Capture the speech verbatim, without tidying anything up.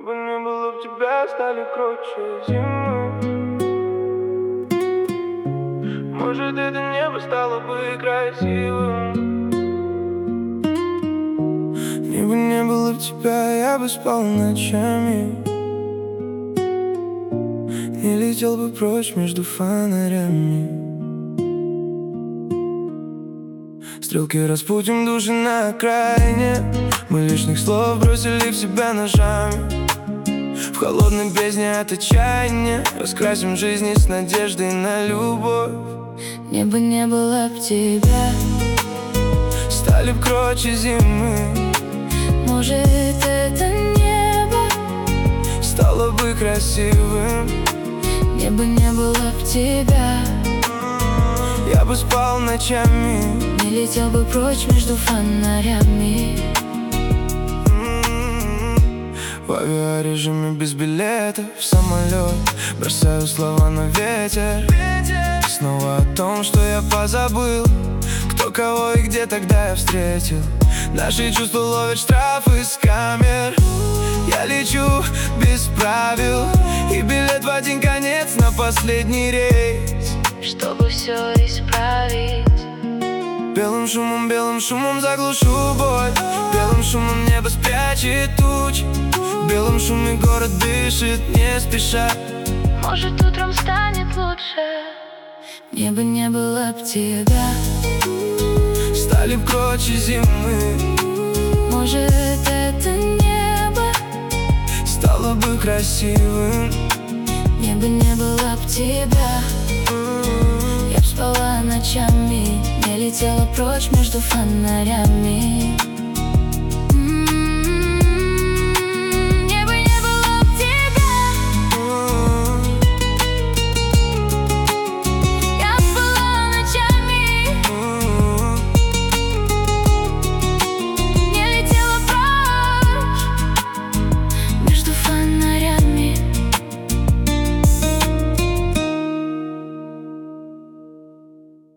бы не было в тебя, стали круче зимы. Может, это небо стало бы красивым. Если бы не было в тебя, я бы спал ночами. Не летел бы прочь между фонарями. Стрелки распутим души на окраине. Мы лишних слов бросили в себя ножами. В холодной бездне от отчаяния раскрасим жизни с надеждой на любовь. Мне бы не было б тебя, стали б круче зимы. может, это небо стало бы красивым. Мне бы не было б тебя, я бы спал ночами. не летел бы прочь между фонарями. В авиарежиме без билета в самолет бросаю слова на ветер. Снова о том, что я позабыл, кто кого и где тогда я встретил. Наши чувства ловят штрафы с камер. Я лечу без правил, и билет в один конец на последний рейс, чтобы все исправить. Белым шумом, белым шумом заглушу боль. Белым шумом небо спрячет тучи. В белом шуме город дышит не спеша. Может, утром станет лучше. Мне бы не было б тебя, стали б круче зимы. может, это небо стало бы красивым. Мне бы не было б тебя, я б спала ночами, не летела прочь между фонарями.